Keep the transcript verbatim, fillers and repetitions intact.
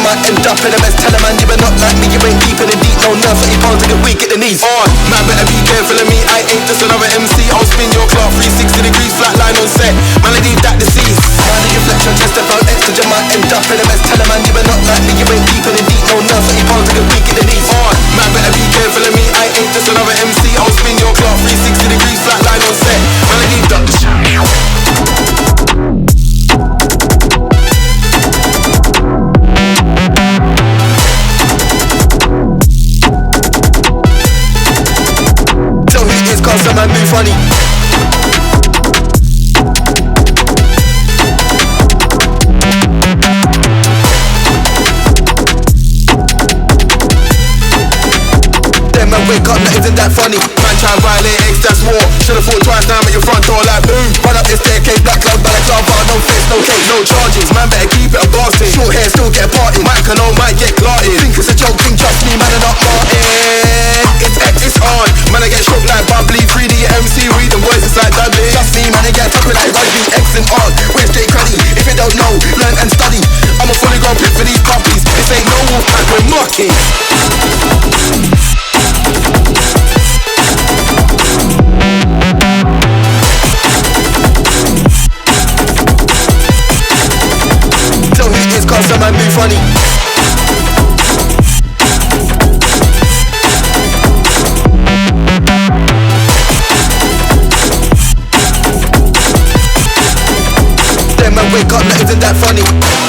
might end up in a mess. Tell a man you are not like me, you ain't deep in the deep. No nerve, thirty pounds to get weak at the knees. On, man better be careful of me, I ain't just another M C. I'll spin your clock three sixty degrees, flat line on set. Man, I leave that deceased. Man, you flex your chest about extra, you might end up in a mess. Tell a man you are not like me, you ain't deep in the deep. No nerve, thirty pounds to get weak at the knees. On, man better be careful of me, I ain't just another M C. I'll spin your clock three sixty degrees, flat line on set. Man, I leave that cause some man move funny. Then man wake up, that isn't that funny. Man try and violate X, that's war. Should've thought twice, now I'm at your front door like boom. Run up this staircase, black cloud, balaclava. No face, no cake, no charges. Man better keep it a bar thing. Short hair, still get a party. Might can all might get clarted. Think it's a joke, think trust me, man, and not Martin. It's X, it's on. Man, I get shook like bubbly. three D M C, read the voices like Dudley. Just me, man, I get tougher like rugby. X and on, where's Jay Cuddy? If you don't know, learn and study. I'm a fully grown pit for these puppies. This ain't no wolf pack, we're mocking. Tell who it is, cause some man move funny. Wake up, that isn't that funny.